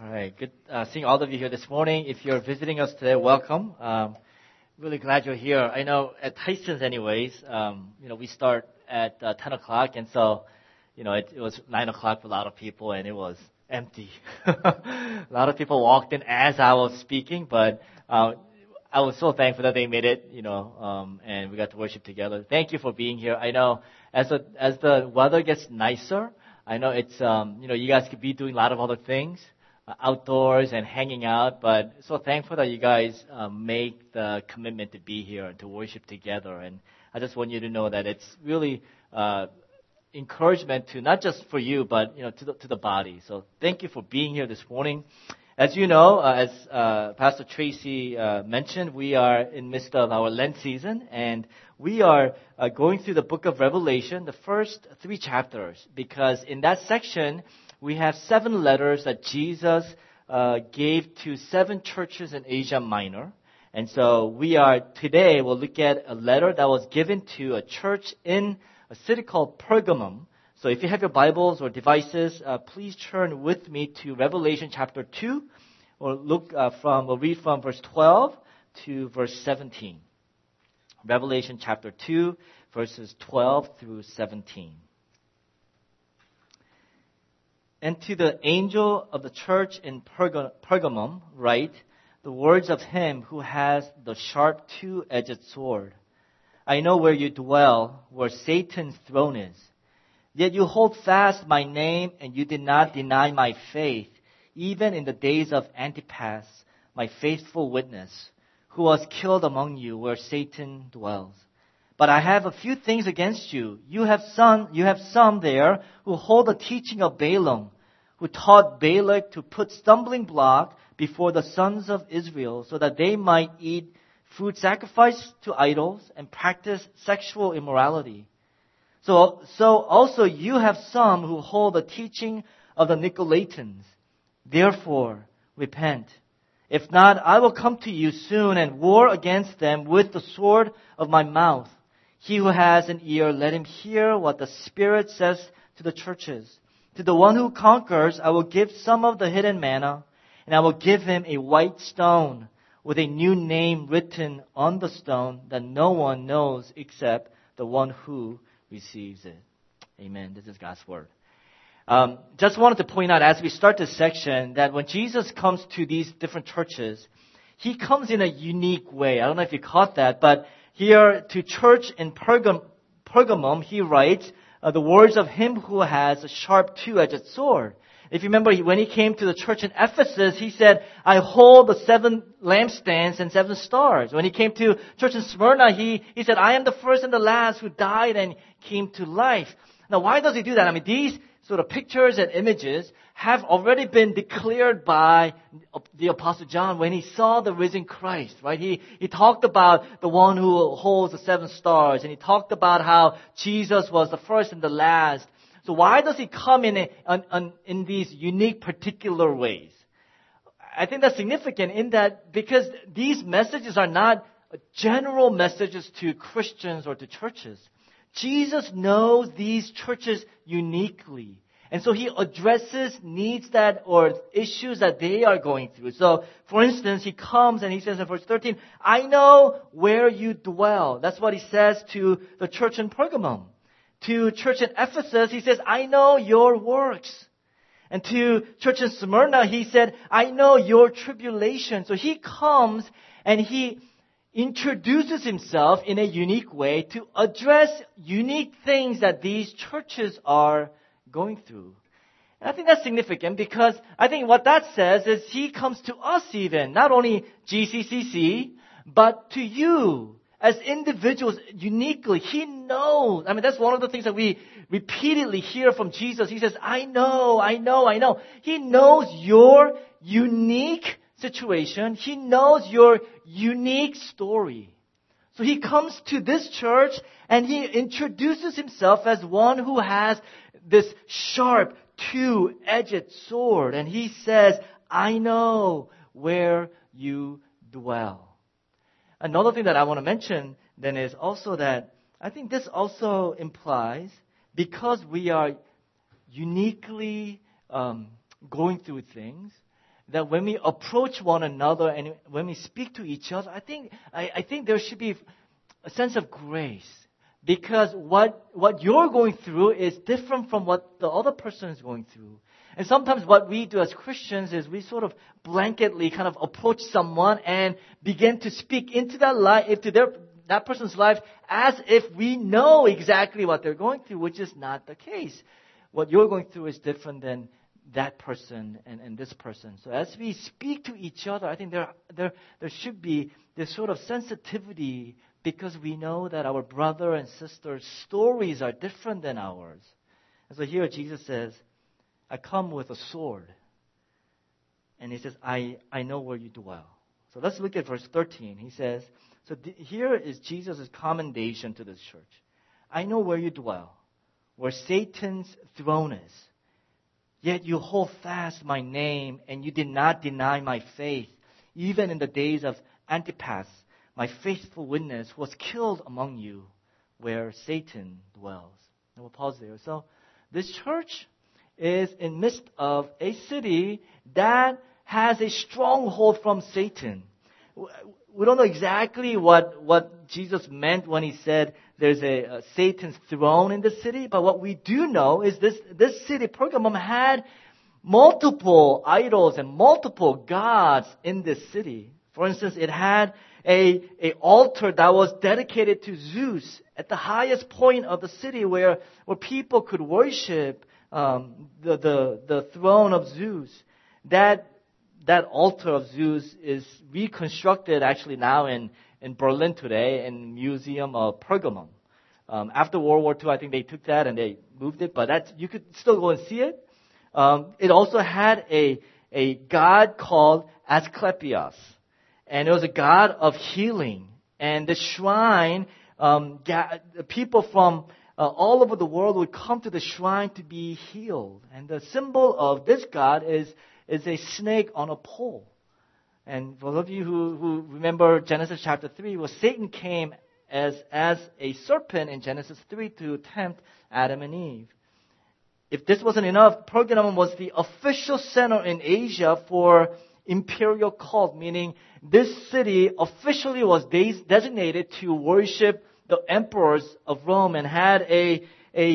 All right, good seeing all of you here this morning. If you're visiting us today, welcome. Really glad you're here. I know at Tyson's anyways, we start at 10 o'clock, and so, it was 9 o'clock for a lot of people, and it was empty. A lot of people walked in as I was speaking, but I was so thankful that they made it, and we got to worship together. Thank you for being here. I know as the weather gets nicer, I know it's, you guys could be doing a lot of other things, outdoors and hanging out, but so thankful that you guys make the commitment to be here and to worship together. And I just want you to know that it's really encouragement to not just for you, but to the body. So thank you for being here this morning. As you know, as Pastor Tracy mentioned, we are in midst of our Lent season, and we are going through the book of Revelation, the first 3 chapters, because in that section, we have 7 letters that Jesus gave to 7 churches in Asia Minor. And so we'll look at a letter that was given to a church in a city called Pergamum. So if you have your Bibles or devices, please turn with me to Revelation chapter 2. We'll read from verse 12 to verse 17. Revelation chapter 2, verses 12 through 17. And to the angel of the church in Pergamum write the words of him who has the sharp 2-edged sword. I know where you dwell, where Satan's throne is. Yet you hold fast my name, and you did not deny my faith, even in the days of Antipas, my faithful witness, who was killed among you where Satan dwells. But I have a few things against you. You have some there who hold the teaching of Balaam, who taught Balak to put stumbling block before the sons of Israel so that they might eat food sacrificed to idols and practice sexual immorality. So also you have some who hold the teaching of the Nicolaitans. Therefore, repent. If not, I will come to you soon and war against them with the sword of my mouth. He who has an ear, let him hear what the Spirit says to the churches. To the one who conquers, I will give some of the hidden manna, and I will give him a white stone with a new name written on the stone that no one knows except the one who receives it. Amen. This is God's word. Just wanted to point out as we start this section that when Jesus comes to these different churches, he comes in a unique way. I don't know if you caught that, but here to church in Pergamum, he writes the words of him who has a sharp 2-edged sword. If you remember, when he came to the church in Ephesus, he said, I hold the 7 lampstands and 7 stars. When he came to church in Smyrna, he said, I am the first and the last who died and came to life. Now, why does he do that? I mean, these sort of pictures and images have already been declared by the Apostle John when he saw the risen Christ, right? He talked about the one who holds the 7 stars, and he talked about how Jesus was the first and the last. So why does he come in these unique particular ways? I think that's significant in that because these messages are not general messages to Christians or to churches. Jesus knows these churches uniquely. And so he addresses needs or issues that they are going through. So, for instance, he comes and he says in verse 13, I know where you dwell. That's what he says to the church in Pergamum. To church in Ephesus, he says, I know your works. And to church in Smyrna, he said, I know your tribulation. So he comes and he introduces himself in a unique way to address unique things that these churches are going through. And I think that's significant because I think what that says is he comes to us even, not only GCCC, but to you as individuals uniquely. He knows. I mean, that's one of the things that we repeatedly hear from Jesus. He says, I know. He knows your unique situation. He knows your unique story. So he comes to this church and he introduces himself as one who has this sharp 2-edged sword. And he says, I know where you dwell. Another thing that I want to mention then is also that I think this also implies because we are uniquely going through things, that when we approach one another and when we speak to each other, I think there should be a sense of grace. Because what you're going through is different from what the other person is going through. And sometimes what we do as Christians is we sort of blanketly kind of approach someone and begin to speak into that life, that person's life as if we know exactly what they're going through, which is not the case. What you're going through is different than that person and this person. So as we speak to each other, I think there should be this sort of sensitivity because we know that our brother and sister's stories are different than ours. And so here Jesus says, I come with a sword. And he says, I know where you dwell. So let's look at verse 13. He says, here is Jesus' commendation to this church. I know where you dwell, where Satan's throne is. Yet you hold fast my name, and you did not deny my faith, even in the days of Antipas, my faithful witness, who was killed among you, where Satan dwells. And we'll pause there. So this church is in midst of a city that has a stronghold from Satan. We don't know exactly what Jesus meant when he said there's a Satan's throne in the city, but what we do know is this city, Pergamum, had multiple idols and multiple gods in this city. For instance, it had a altar that was dedicated to Zeus at the highest point of the city where people could worship the throne of Zeus. That altar of Zeus is reconstructed actually now in Berlin today in Museum of Pergamum. After World War II, I think they took that and they moved it, but you could still go and see it. It also had a god called Asclepius, and it was a god of healing. And the shrine, people from all over the world would come to the shrine to be healed. And the symbol of this god is a snake on a pole. And for those of you who remember Genesis chapter 3, where Satan came as a serpent in Genesis 3 to tempt Adam and Eve. If this wasn't enough, Pergamum was the official center in Asia for imperial cult, meaning this city officially was designated to worship the emperors of Rome and had a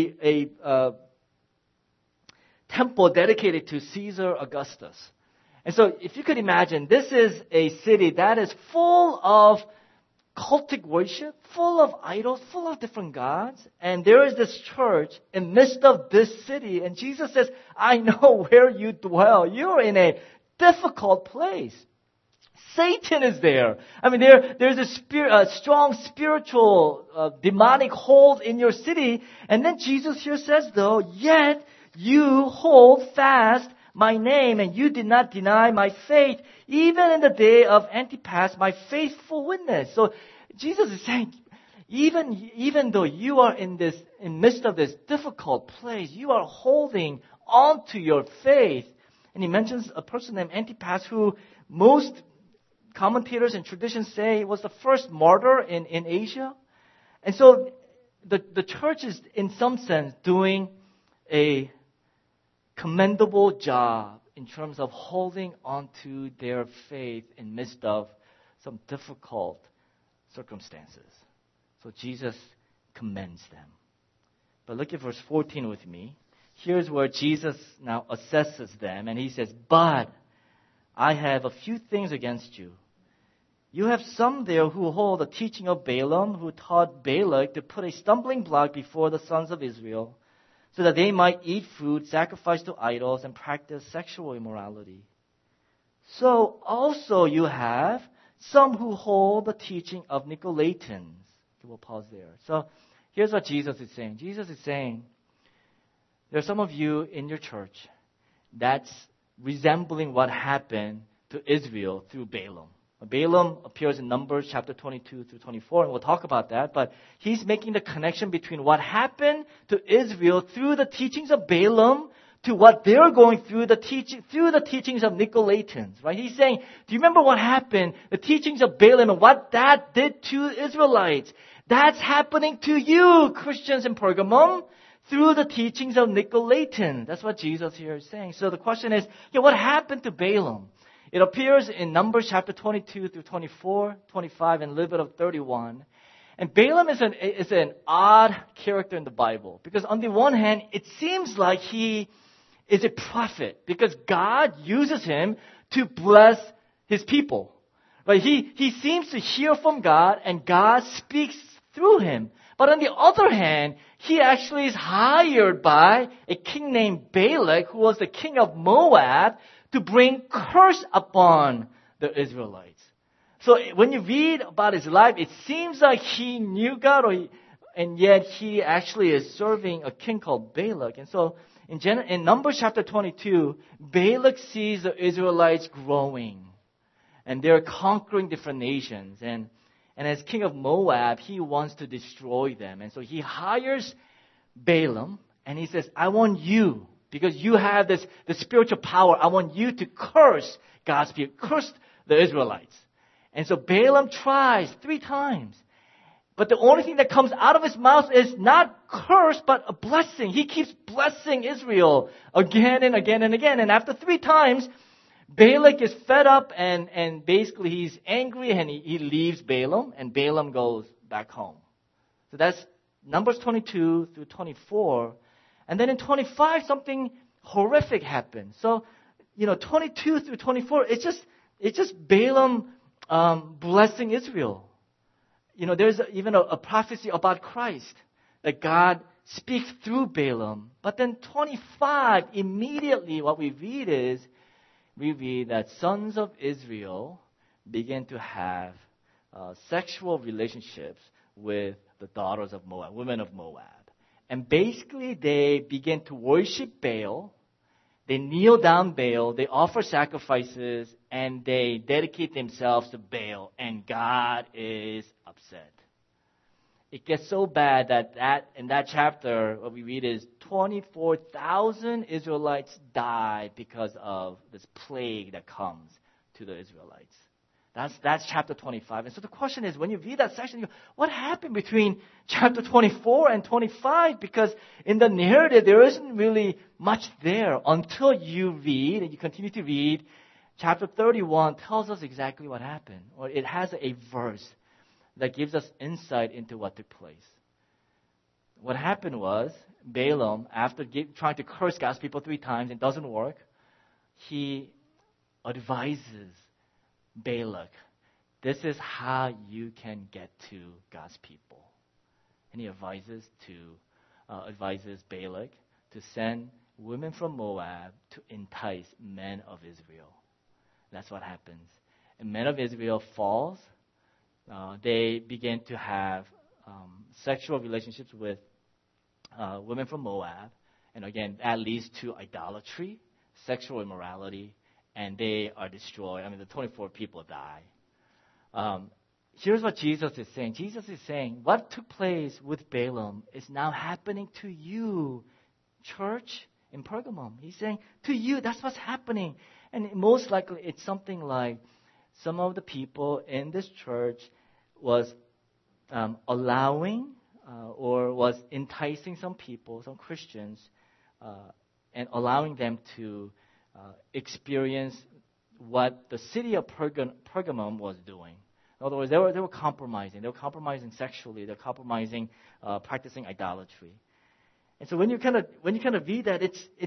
temple dedicated to Caesar Augustus. And so if you could imagine, this is a city that is full of cultic worship, full of idols, full of different gods. And there is this church in the midst of this city. And Jesus says, I know where you dwell. You're in a difficult place. Satan is there. I mean, there's a strong spiritual, demonic hold in your city. And then Jesus here says, though, yet you hold fast my name, and you did not deny my faith, even in the day of Antipas, my faithful witness. So Jesus is saying, even though you are in midst of this difficult place, you are holding on to your faith. And he mentions a person named Antipas, who most commentators and traditions say was the first martyr in Asia. And so the church is, in some sense, doing a commendable job in terms of holding on to their faith in midst of some difficult circumstances. So Jesus commends them. But look at verse 14 with me. Here's where Jesus now assesses them, and he says, but I have a few things against you. You have some there who hold the teaching of Balaam, who taught Balak to put a stumbling block before the sons of Israel, so that they might eat food sacrificed to idols and practice sexual immorality. So also you have some who hold the teaching of Nicolaitans. We'll pause there. So here's what Jesus is saying. Jesus is saying, there are some of you in your church that's resembling what happened to Israel through Balaam. Balaam appears in Numbers chapter 22 through 24, and we'll talk about that. But he's making the connection between what happened to Israel through the teachings of Balaam to what they're going through the teachings of Nicolaitans. Right? He's saying, do you remember what happened? The teachings of Balaam and what that did to Israelites. That's happening to you, Christians in Pergamum, through the teachings of Nicolaitans. That's what Jesus here is saying. So the question is, what happened to Balaam? It appears in Numbers chapter 22 through 24, 25, and a little bit of 31. And Balaam is an odd character in the Bible because on the one hand, it seems like he is a prophet because God uses him to bless his people. But he seems to hear from God and God speaks through him. But on the other hand, he actually is hired by a king named Balak, who was the king of Moab, to bring curse upon the Israelites. So when you read about his life, it seems like he knew God, and yet he actually is serving a king called Balak. And so in Numbers chapter 22, Balak sees the Israelites growing, and they're conquering different nations. And as king of Moab, he wants to destroy them. And so he hires Balaam, and he says, I want you, because you have the spiritual power, I want you to curse God's people, curse the Israelites. And so Balaam tries 3 times. But the only thing that comes out of his mouth is not curse, but a blessing. He keeps blessing Israel again and again and again. And after 3 times, Balak is fed up and basically he's angry and he leaves Balaam and Balaam goes back home. So that's Numbers 22 through 24. And then in 25, something horrific happens. So, 22 through 24, it's just Balaam blessing Israel. There's even a prophecy about Christ that God speaks through Balaam. But then 25, immediately what we read that sons of Israel begin to have sexual relationships with the daughters of Moab, women of Moab. And basically they begin to worship Baal. They kneel down Baal, they offer sacrifices, and they dedicate themselves to Baal, and God is upset. It gets so bad that in that chapter, what we read is 24,000 Israelites die because of this plague that comes to the Israelites. That's chapter 25. And so the question is, when you read that section, you go, what happened between chapter 24 and 25? Because in the narrative, there isn't really much there until you read, and you continue to read. Chapter 31 tells us exactly what happened, or it has a verse that gives us insight into what took place. What happened was, Balaam, after trying to curse God's people 3 times, it doesn't work, he advises Balak, this is how you can get to God's people. And he advises Balak to send women from Moab to entice men of Israel. That's what happens. And men of Israel falls. They begin to have sexual relationships with women from Moab. And again, that leads to idolatry, sexual immorality, and they are destroyed. The 24 people die. Here's what Jesus is saying. Jesus is saying, what took place with Balaam is now happening to you, church in Pergamum. He's saying, to you, that's what's happening. And most likely, it's something like some of the people in this church was allowing or was enticing some people, some Christians, and allowing them to experience what the city of Pergamum was doing. In other words, they were compromising. They were compromising sexually. They were compromising, practicing idolatry. And so when you kind of read that,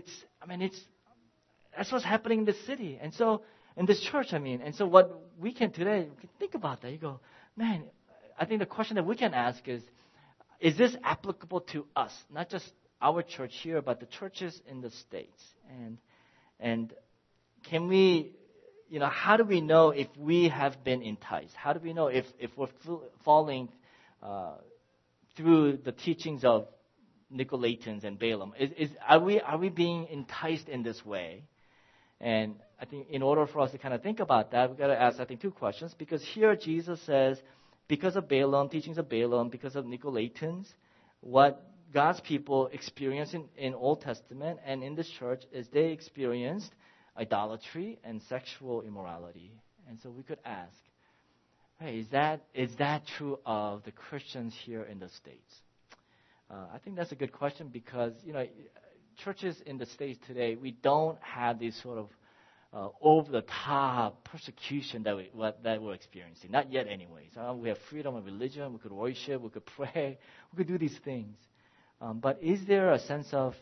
that's what's happening in this city. And so in this church, and so what we can today, we can think about that. You go, man, I think the question that we can ask is this applicable to us? Not just our church here, but the churches in the States. And can we, how do we know if we have been enticed? How do we know if we're falling through the teachings of Nicolaitans and Balaam? Are we being enticed in this way? And I think in order for us to kind of think about that, we've got to ask, 2 questions. Because here Jesus says, because of Balaam, teachings of Balaam, because of Nicolaitans, what God's people experienced in Old Testament and in this church is they experienced idolatry and sexual immorality. And so we could ask, hey, is that true of the Christians here in the States? I think that's a good question because, churches in the States today, we don't have these sort of over-the-top persecution that we're experiencing. Not yet anyways. We have freedom of religion. We could worship. We could pray. We could do these things. But is there a sense of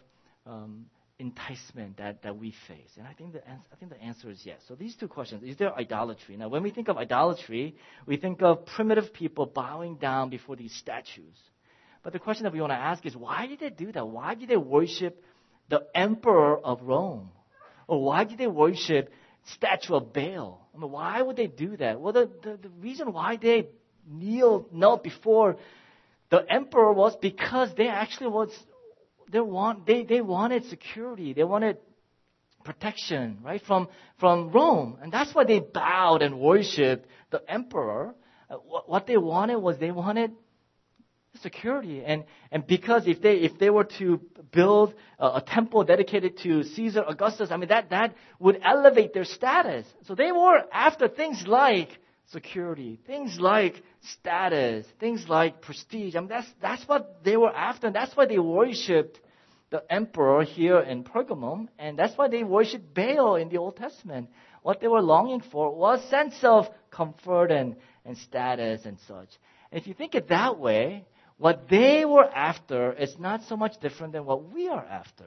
enticement that we face? And I think the answer is yes. So these two questions. Is there idolatry? Now, when we think of idolatry, we think of primitive people bowing down before these statues. But the question that we want to ask is, why did they do that? Why did they worship the emperor of Rome? Or why did they worship statue of Baal? I mean, why would they do that? Well, the reason why they knelt before the emperor was because they actually they wanted security. They wanted protection, right, from Rome. And that's why they bowed and worshipped the emperor. What they wanted security. And because if they were to build a temple dedicated to Caesar Augustus, I mean, that would elevate their status. So they were after things like security, things like status, things like prestige. I mean, that's what they were after. And that's why they worshipped the emperor here in Pergamum. And that's why they worshipped Baal in the Old Testament. What they were longing for was a sense of comfort and status and such. And if you think it that way, what they were after is not so much different than what we are after.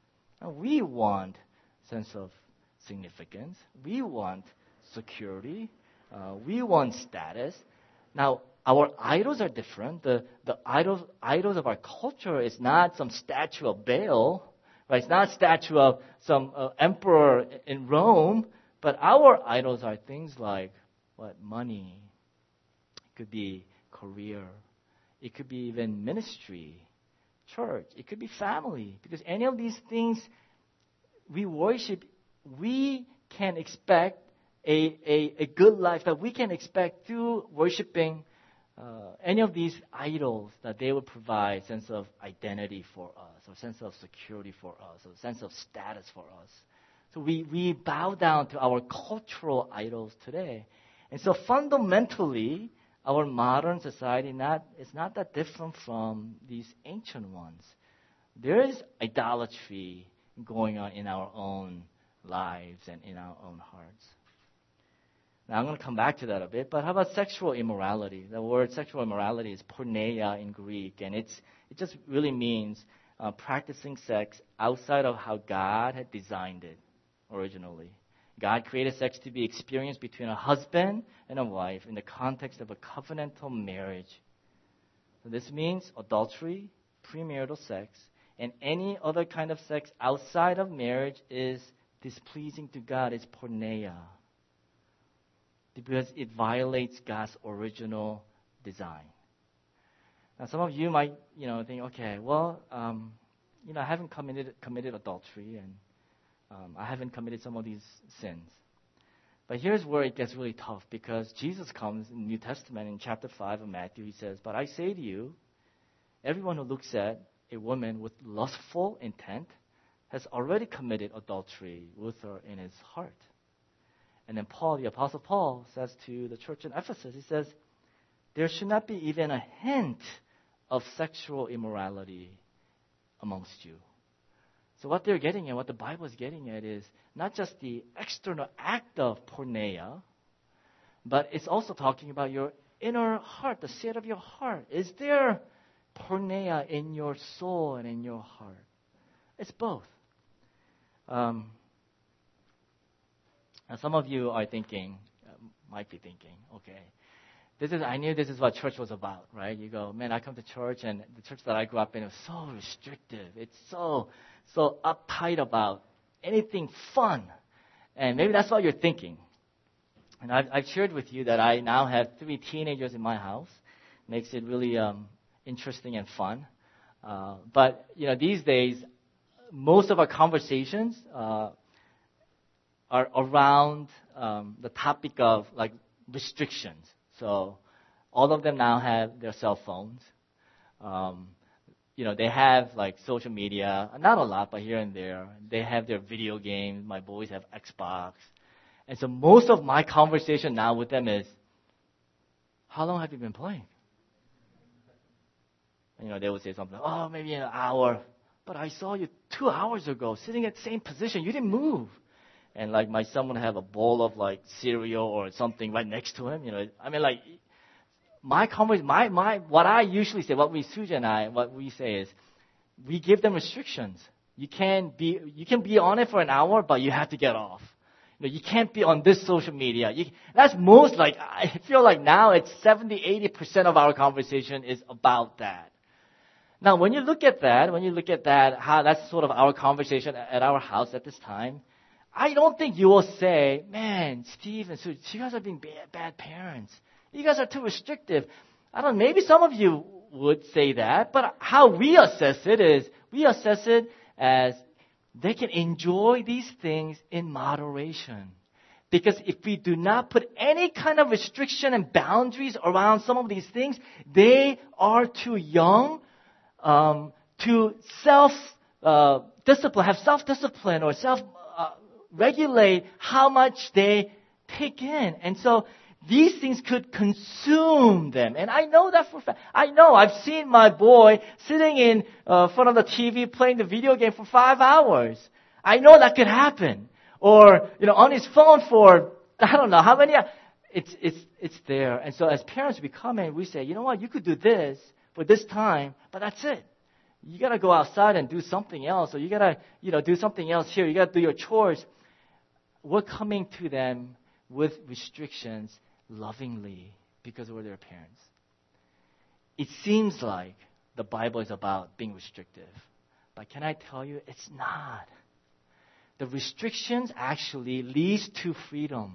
We want sense of significance. We want security. We want status. Now, our idols are different. The idols of our culture is not some statue of Baal, right? It's not a statue of some emperor in Rome. But our idols are things like money. It could be career. It could be even ministry, church. It could be family. Because any of these things we worship, we can expect a good life that we can expect through worshiping any of these idols, that they will provide sense of identity for us, or sense of security for us, or sense of status for us. So we bow down to our cultural idols today. And so fundamentally, our modern society is not that different from these ancient ones. There is idolatry going on in our own lives and in our own hearts. Now, I'm going to come back to that a bit, but how about sexual immorality? The word sexual immorality is porneia in Greek, and it just really means practicing sex outside of how God had designed it originally. God created sex to be experienced between a husband and a wife in the context of a covenantal marriage. So this means adultery, premarital sex, and any other kind of sex outside of marriage is displeasing to God. It's porneia, because it violates God's original design. Now, some of you might, think, okay, well, I haven't committed adultery, and I haven't committed some of these sins. But here's where it gets really tough, because Jesus comes in the New Testament in chapter 5 of Matthew. He says, "But I say to you, everyone who looks at a woman with lustful intent has already committed adultery with her in his heart." And then Paul, the Apostle Paul, says to the church in Ephesus, he says, "There should not be even a hint of sexual immorality amongst you." So what they're getting at, what the Bible is getting at, is not just the external act of porneia, but it's also talking about your inner heart, the state of your heart. Is there porneia in your soul and in your heart? It's both. Now, some of you are might be thinking, okay, I knew this is what church was about, right? You go, man, I come to church, and the church that I grew up in is so restrictive. It's so uptight about anything fun. And maybe that's what you're thinking. And I've shared with you that I now have 3 teenagers in my house. Makes it really interesting and fun. But, these days, most of our conversations are around the topic of, restrictions. So all of them now have their cell phones. They have social media, not a lot, but here and there. They have their video games. My boys have Xbox. And so most of my conversation now with them is, how long have you been playing? They would say something, maybe an hour. But I saw you 2 hours ago sitting at the same position. You didn't move. and like my son would have a bowl of like cereal or something right next to him. I mean, like what I usually say, Suja and I, what we say is, we give them restrictions. You can be on it for an hour, but you have to get off. You can't be on this social media. That's most like, I feel like now it's 70-80% of our conversation is about that. Now, when you look at that, how that's sort of our conversation at our house at this time, I don't think you will say, man, Steve and Sue, you guys are being bad parents. You guys are too restrictive. I don't know, maybe some of you would say that, but how we assess it as they can enjoy these things in moderation. Because if we do not put any kind of restriction and boundaries around some of these things, they are too young to self-discipline, have self-discipline or self-regulate how much they take in. And so these things could consume them. And I know that for a fact. I've seen my boy sitting in front of the TV playing the video game for 5 hours. I know that could happen. Or, on his phone for, I don't know how many hours. It's there. And so as parents, we come in, we say, you know what, you could do this for this time, but that's it. You got to go outside and do something else. Or you got to, do something else here. You got to do your chores. We're coming to them with restrictions lovingly because we're their parents. It seems like the Bible is about being restrictive. But can I tell you, it's not. The restrictions actually leads to freedom.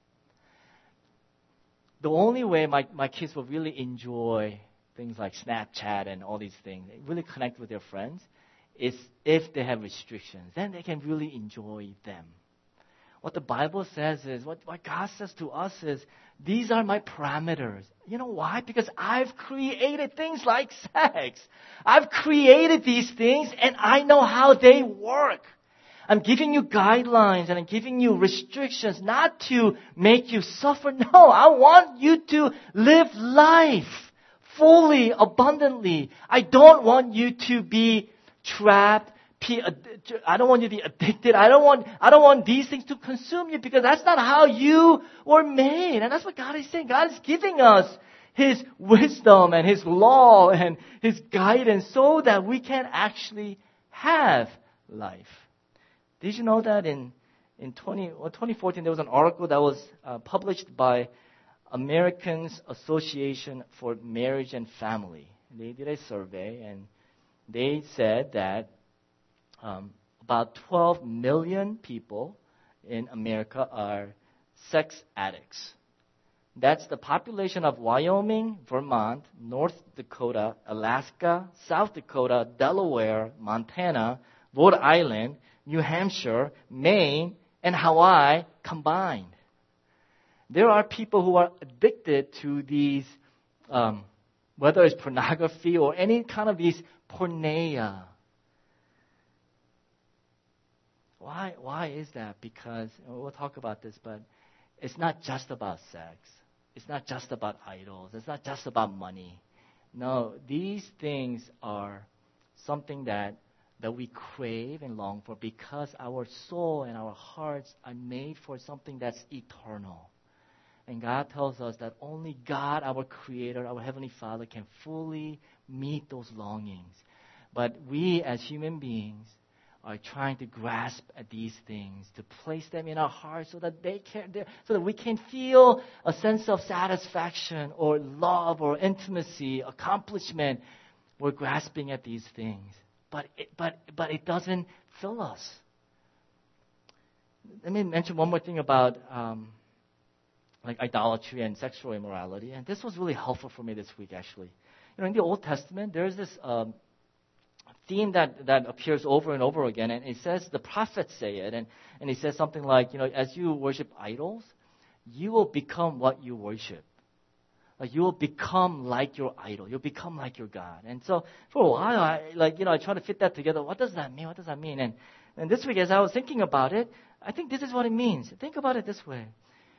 The only way my kids will really enjoy things like Snapchat and all these things, really connect with their friends, is if they have restrictions. Then they can really enjoy them. What the Bible says is, what God says to us is, these are my parameters. You know why? Because I've created things like sex. I've created these things and I know how they work. I'm giving you guidelines and I'm giving you restrictions not to make you suffer. No, I want you to live life fully, abundantly. I don't want you to be trapped. I don't want you to be addicted. I don't want these things to consume you because that's not how you were made. And that's what God is saying. God is giving us His wisdom and His law and His guidance so that we can actually have life. Did you know that in 2014 there was an article that was published by Americans Association for Marriage and Family. They did a survey and they said that about 12 million people in America are sex addicts. That's the population of Wyoming, Vermont, North Dakota, Alaska, South Dakota, Delaware, Montana, Rhode Island, New Hampshire, Maine, and Hawaii combined. There are people who are addicted to these, whether it's pornography or any kind of these porneia. Why is that? Because, we'll talk about this, but it's not just about sex. It's not just about idols. It's not just about money. No, these things are something that we crave and long for because our soul and our hearts are made for something that's eternal. And God tells us that only God, our Creator, our Heavenly Father, can fully meet those longings. But we as human beings are trying to grasp at these things, to place them in our hearts so that we can feel a sense of satisfaction or love or intimacy, accomplishment. We're grasping at these things. But it doesn't fill us. Let me mention one more thing about like idolatry and sexual immorality. And this was really helpful for me this week, actually. In the Old Testament, there's this theme that appears over and over again. And it says, the prophets say it. And it says something like, as you worship idols, you will become what you worship. Like you will become like your idol. You'll become like your God. And so for a while, I try to fit that together. What does that mean? What does that mean? And this week, as I was thinking about it, I think this is what it means. Think about it this way.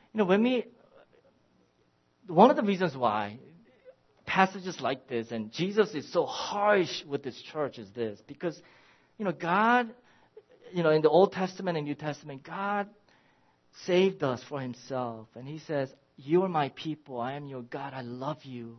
One of the reasons why passages like this and Jesus is so harsh with this church is this. Because, God, in the Old Testament and New Testament, God saved us for himself. And he says, you are my people. I am your God. I love you.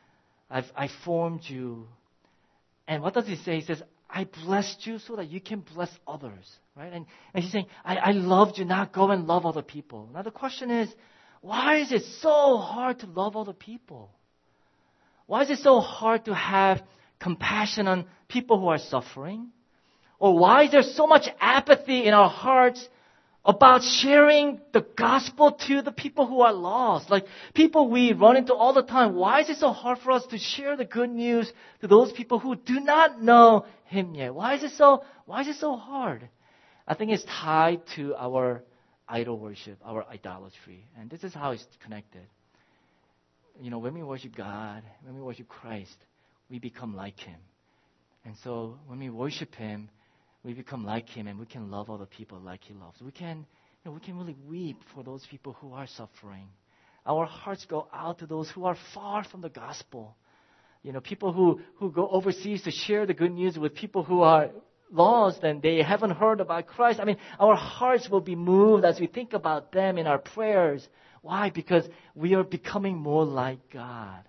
I formed you. And what does he say? He says, I blessed you so that you can bless others. Right? And he's saying, I loved you. Now go and love other people. Now the question is, why is it so hard to love other people? Why is it so hard to have compassion on people who are suffering? Or why is there so much apathy in our hearts about sharing the gospel to the people who are lost? Like people we run into all the time. Why is it so hard for us to share the good news to those people who do not know him yet? Why is it so hard? I think it's tied to our idol worship, our idolatry. And this is how it's connected. You know, when we worship God, when we worship Christ, we become like him. And so when we worship him, we become like him and we can love other people like he loves. We can really weep for those people who are suffering. Our hearts go out to those who are far from the gospel. You know, people who go overseas to share the good news with people who are lost and they haven't heard about Christ. I mean, our hearts will be moved as we think about them in our prayers. Why? Because we are becoming more like God.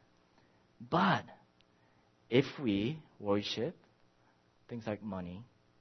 But if we worship things like money,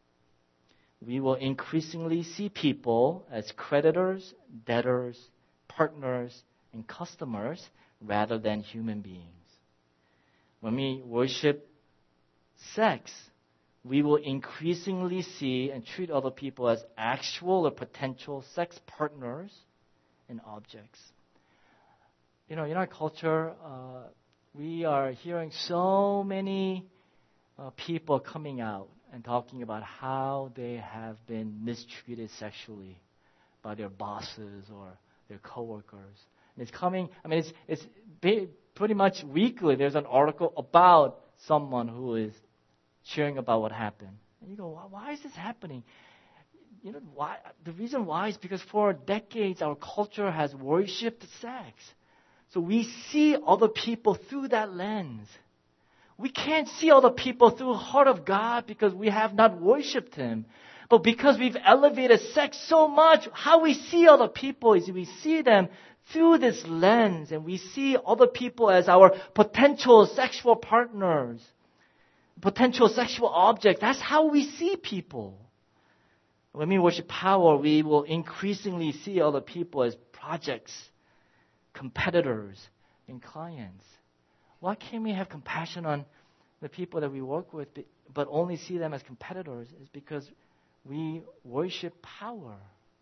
we will increasingly see people as creditors, debtors, partners, and customers rather than human beings. When we worship sex, we will increasingly see and treat other people as actual or potential sex partners and objects. You know, in our culture, we are hearing so many people coming out and talking about how they have been mistreated sexually by their bosses or their coworkers. And it's coming, I mean, it's pretty much weekly. There's an article about someone who is sharing about what happened. And you go, why is this happening? You know, why? The reason why is because for decades our culture has worshipped sex. So we see other people through that lens. We can't see other people through the heart of God because we have not worshipped him. But because we've elevated sex so much, how we see other people is we see them through this lens, and we see other people as our potential sexual partners, potential sexual objects. That's how we see people. When we worship power, we will increasingly see other people as projects, competitors, and clients. Why can't we have compassion on the people that we work with, but only see them as competitors? It's because we worship power.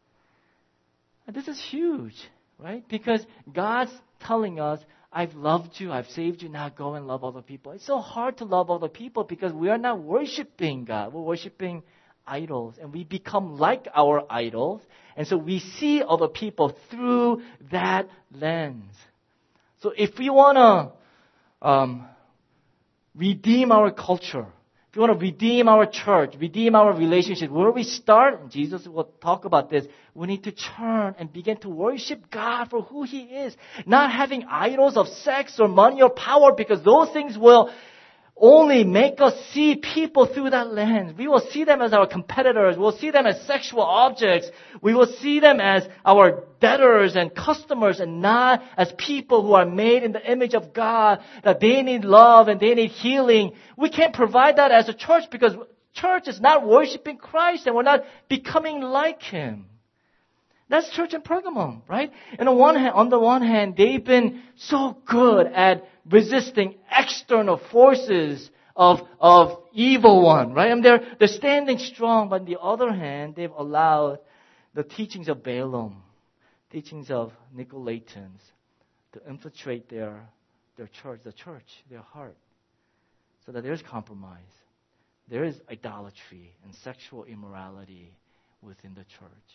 And this is huge, right? Because God's telling us, I've loved you, I've saved you, now go and love other people. It's so hard to love other people because we are not worshiping God. We're worshiping idols, and we become like our idols. And so we see other people through that lens. So if we want to redeem our culture, if we want to redeem our church, redeem our relationship, where we start, and Jesus will talk about this, we need to turn and begin to worship God for who he is. Not having idols of sex or money or power, because those things will only make us see people through that lens. We will see them as our competitors. We'll see them as sexual objects. We will see them as our debtors and customers, and not as people who are made in the image of God, that they need love and they need healing. We can't provide that as a church because church is not worshiping Christ and we're not becoming like him. That's church in Pergamum, right? And on the one hand, they've been so good at resisting external forces of evil one, right? And they're standing strong, but on the other hand, they've allowed the teachings of Balaam, teachings of Nicolaitans, to infiltrate their church, their heart, so that there's compromise. There is idolatry and sexual immorality within the church.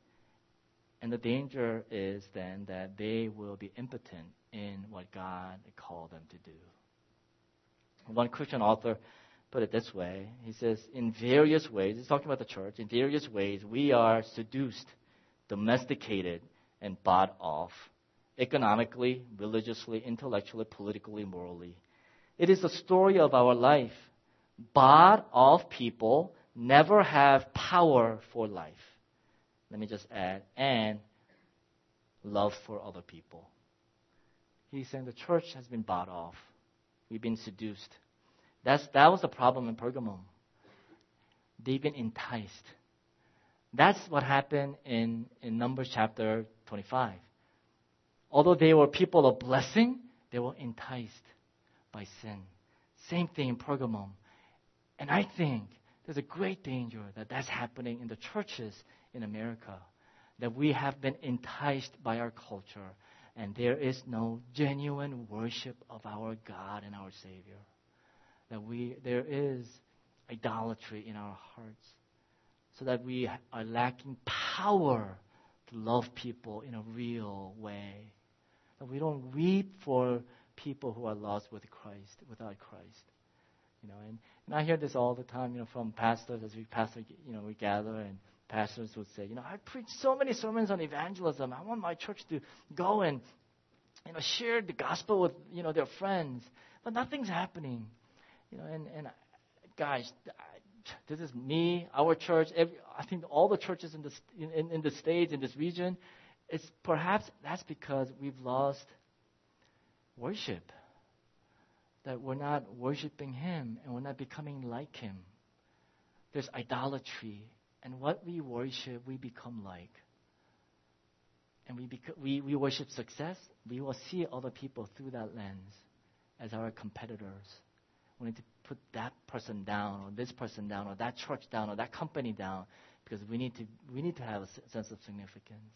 And the danger is then that they will be impotent in what God called them to do. One Christian author put it this way. He says, in various ways, he's talking about the church, in various ways we are seduced, domesticated, and bought off, economically, religiously, intellectually, politically, morally. It is the story of our life. Bought off people never have power for life. let me just add, and love for other people. He's saying the church has been bought off. We've been seduced. That was the problem in Pergamum. They've been enticed. That's what happened in Numbers chapter 25. Although they were people of blessing, they were enticed by sin. Same thing in Pergamum. And I think there's a great danger that that's happening in the churches in America, that we have been enticed by our culture, and there is no genuine worship of our God and our Savior. That there is idolatry in our hearts, so that we are lacking power to love people in a real way. That we don't weep for people who are lost without Christ. And I hear this all the time, from pastors as we gather, and pastors would say, I preach so many sermons on evangelism. I want my church to go and, share the gospel with, their friends, but nothing's happening. And guys, this is me, our church. I think all the churches in the States, in this region, it's perhaps that's because we've lost worship. That we're not worshiping Him and we're not becoming like Him. There's idolatry, and what we worship, we become like. And we worship success. We will see other people through that lens as our competitors. We need to put that person down, or this person down, or that church down, or that company down, because we need to have a sense of significance.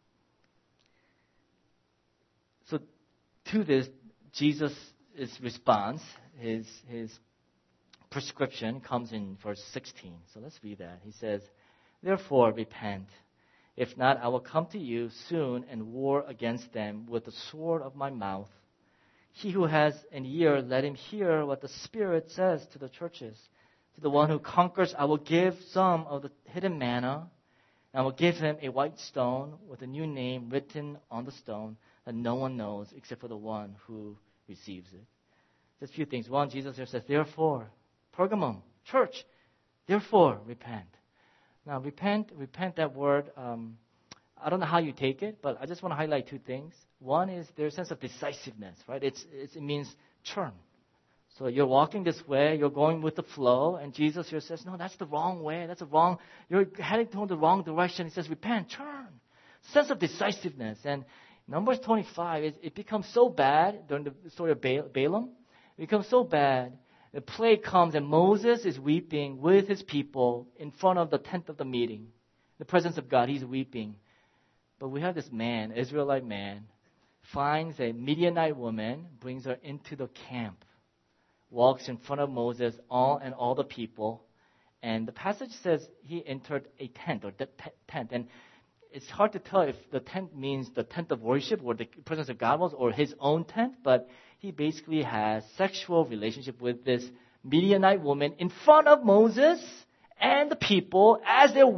So, to this, Jesus' response, his prescription comes in verse 16. So let's read that. He says, "Therefore repent. If not, I will come to you soon and war against them with the sword of my mouth. He who has an ear, let him hear what the Spirit says to the churches. To the one who conquers, I will give some of the hidden manna, and I will give him a white stone with a new name written on the stone that no one knows except for the one who receives it." Just a few things. One, Jesus here says, therefore, Pergamum, church, therefore, repent. Now, repent, that word, I don't know how you take it, but I just want to highlight two things. One is there's a sense of decisiveness, right? It means turn. So you're walking this way, you're going with the flow, and Jesus here says, no, that's the wrong way, you're heading toward the wrong direction. He says, repent, turn. Sense of decisiveness. And Numbers 25, it becomes so bad during the story of Balaam. It becomes so bad. The plague comes and Moses is weeping with his people in front of the tent of the meeting. The presence of God, he's weeping. But we have this man, Israelite man, finds a Midianite woman, brings her into the camp, walks in front of Moses and all the people. And the passage says he entered a tent, or the tent. And it's hard to tell if the tent means the tent of worship where the presence of God was, or his own tent, but he basically has sexual relationship with this Midianite woman in front of Moses and the people as they're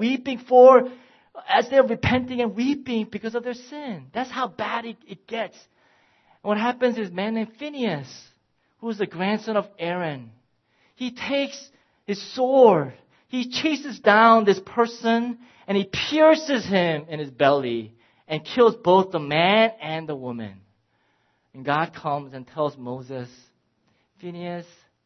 repenting and weeping because of their sin. That's how bad it gets. And what happens is a man named Phinehas, who is the grandson of Aaron, he takes his sword, he chases down this person, and he pierces him in his belly and kills both the man and the woman. And God comes and tells Moses, Phinehas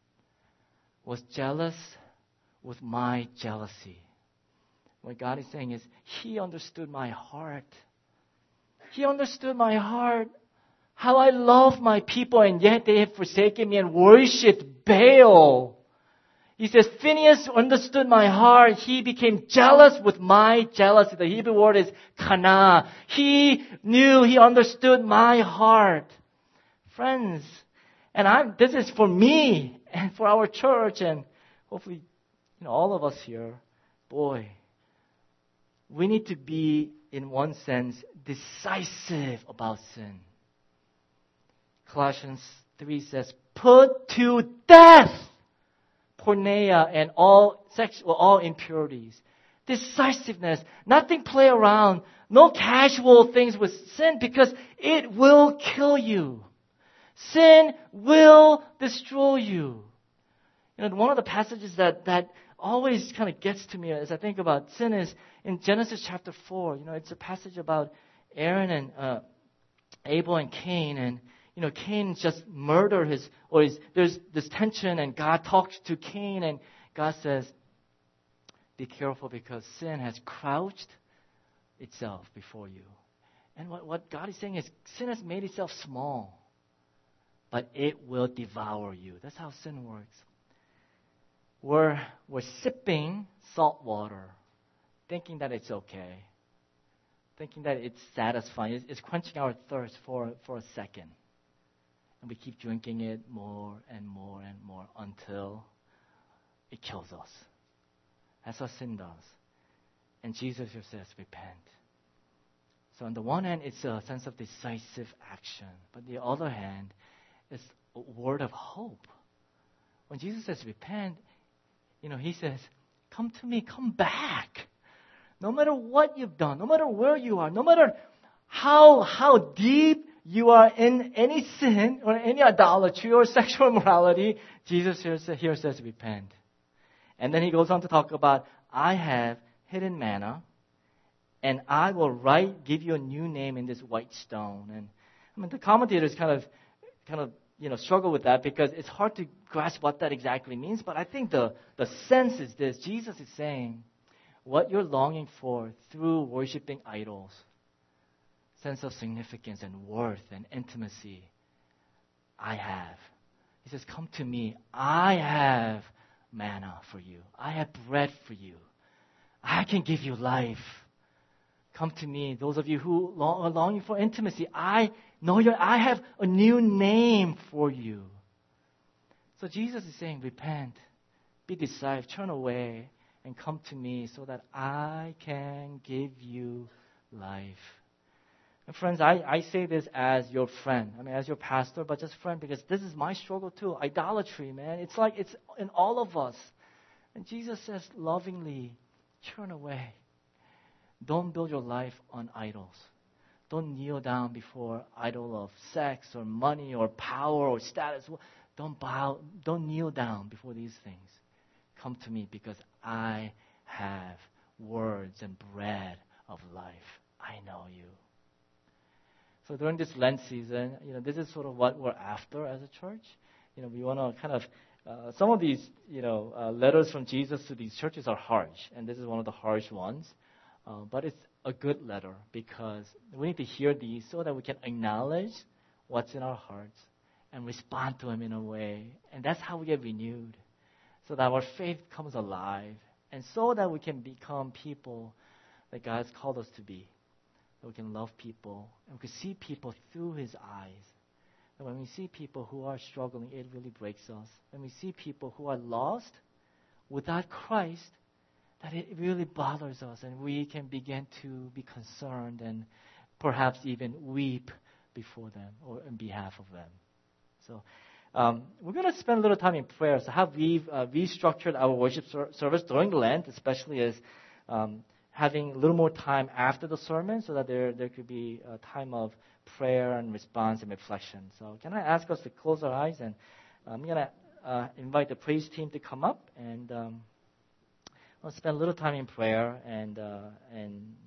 was jealous with my jealousy. What God is saying is, he understood my heart. He understood my heart. How I love my people, and yet they have forsaken me and worshipped Baal. He says, Phinehas understood my heart. He became jealous with my jealousy. The Hebrew word is kana. He understood my heart. Friends, and this is for me and for our church, and hopefully, all of us here. Boy, we need to be, in one sense, decisive about sin. Colossians 3 says, put to death porneia and all impurities. Decisiveness. Nothing play around. No casual things with sin, because it will kill you. Sin will destroy you. One of the passages that always kind of gets to me as I think about sin is in Genesis chapter 4. It's a passage about Aaron and Abel and Cain, and Cain just murdered there's this tension, and God talks to Cain, and God says, be careful because sin has crouched itself before you. And what God is saying is sin has made itself small, but it will devour you. That's how sin works. We're sipping salt water, thinking that it's okay, thinking that it's satisfying. It's quenching our thirst for a second. And we keep drinking it more and more and more until it kills us. That's what sin does. And Jesus here says, repent. So on the one hand, it's a sense of decisive action. But on the other hand, it's a word of hope. When Jesus says repent, he says, come to me, come back. No matter what you've done, no matter where you are, no matter how deep you are in any sin or any idolatry or sexual immorality, Jesus here says repent. And then he goes on to talk about, I have hidden manna, and I will give you a new name in this white stone. And the commentators kind of struggle with that because it's hard to grasp what that exactly means. But I think the sense is this: Jesus is saying, what you're longing for through worshiping idols, sense of significance and worth and intimacy, I have. He says, come to me. I have manna for you. I have bread for you. I can give you life. Come to me, those of you who are longing for intimacy. I have a new name for you. So Jesus is saying, repent, be decisive, turn away, and come to me so that I can give you life. And friends, I say this as your friend. As your pastor, but just friend, because this is my struggle too. Idolatry, man. It's like it's in all of us. And Jesus says lovingly, turn away. Don't build your life on idols. Don't kneel down before idol of sex or money or power or status. Don't kneel down before these things. Come to me because I have words and bread of life. I know you. So during this Lent season, this is sort of what we're after as a church. We want to kind of, some of these, letters from Jesus to these churches are harsh, and this is one of the harsh ones. But it's a good letter because we need to hear these so that we can acknowledge what's in our hearts and respond to Him in a way. And that's how we get renewed, so that our faith comes alive, and so that we can become people that God's called us to be. That we can love people, and we can see people through His eyes. And when we see people who are struggling, it really breaks us. When we see people who are lost without Christ, that it really bothers us, and we can begin to be concerned and perhaps even weep before them or in behalf of them. So we're going to spend a little time in prayer. So how we've restructured our worship service during Lent, especially as having a little more time after the sermon so that there could be a time of prayer and response and reflection. So can I ask us to close our eyes, and I'm going to invite the praise team to come up, and I'll spend a little time in prayer and